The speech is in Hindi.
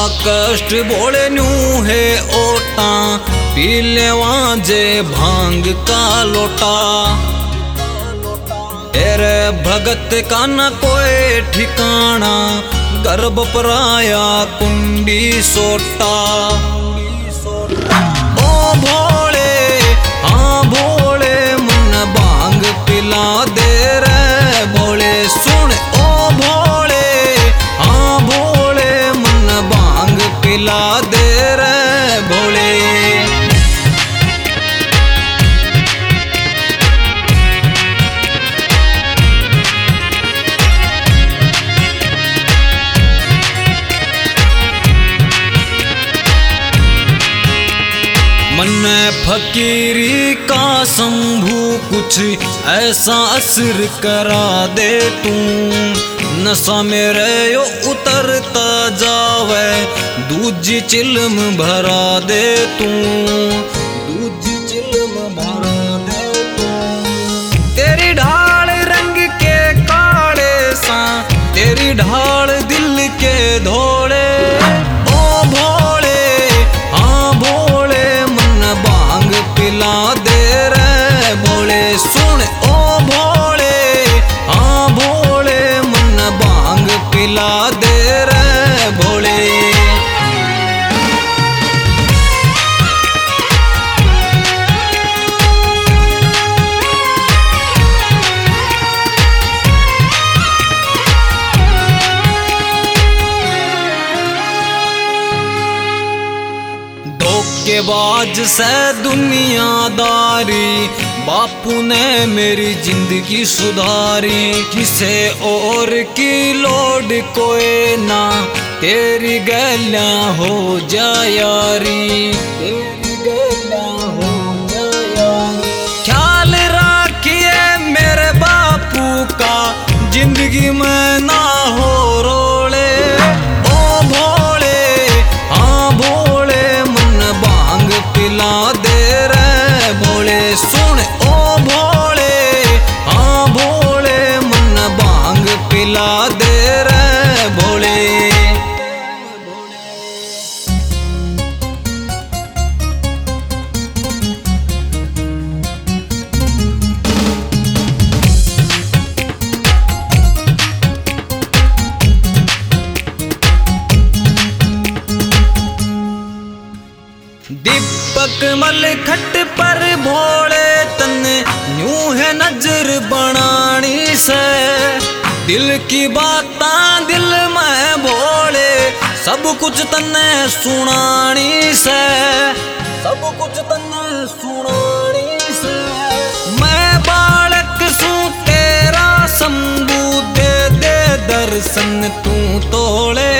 कष्ट बोले न्यू है ओटा, पी लेवा जे भांग का लोटा। तेरे भगत का न कोई ठिकाना, गर्भ पराया कुंडी सोटा। ओ भोले हाँ भोले मन भांग पिला दे रे भोले सुन। ओ भोले हाँ भोले मन भांग पिला दे रे भोले। मन फकीरी का शंभू कुछ ऐसा असर करा दे तू, नशा मेरे यो उतरता जावे दूजी चिल्म भरा दे तू, दूजी चिल्म भरा दे तू। तेरी ढाल रंग के काले सा, तेरी ढाल दिल के धोले। ओ भोले हाँ भोले भांग पिला दे रे भोले सुन। ओ भोले हाँ भोले मन भांग पिला दे रे भोले। धोखेबाज से दुनियादारी, बापू ने मेरी जिंदगी सुधारी। किसे और की लोड कोई ना, तेरी गलियां हो जा यारी, तेरी गलियां हो जा यारी। ख्याल रखिए मेरे बापू का, जिंदगी में ना हो रोले। ओ भोले हाँ भोले मन भांग पिला दे रे भोले सुन। ओ भोले हाँ भोले मन भांग पिला दे रे भोले। दीपक मल खट पर भोले तने न्यू है नजर बनानी से, दिल की बातां दिल में भोले सब कुछ तने सुनानी से, सब कुछ तने सुनानी से। मैं बालक सू तेरा शंभू दे दे दर्शन तू तोले।